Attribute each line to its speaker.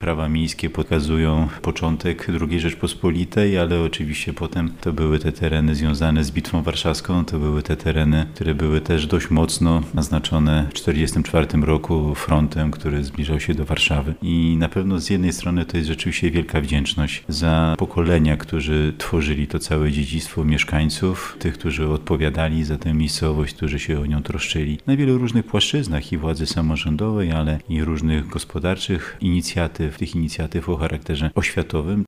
Speaker 1: prawa miejskie pokazują początek II Rzeczpospolitej, ale oczywiście potem to były te tereny związane z Bitwą Warszawską, to były te tereny, które były też dość mocno naznaczone w 1944 roku frontem, który zbliżał się do Warszawy. I na pewno z jednej strony to jest rzeczywiście wielka wdzięczność za pokolenia, którzy tworzyli to całe dziedzictwo mieszkańców, tych, którzy odpowiadali za tę miejscowość, którzy się o nią troszczyli na wielu różnych płaszczyznach i władzy samorządowej, ale i różnych gospodarczych inicjatyw, tych inicjatyw o charakterze oświatowym.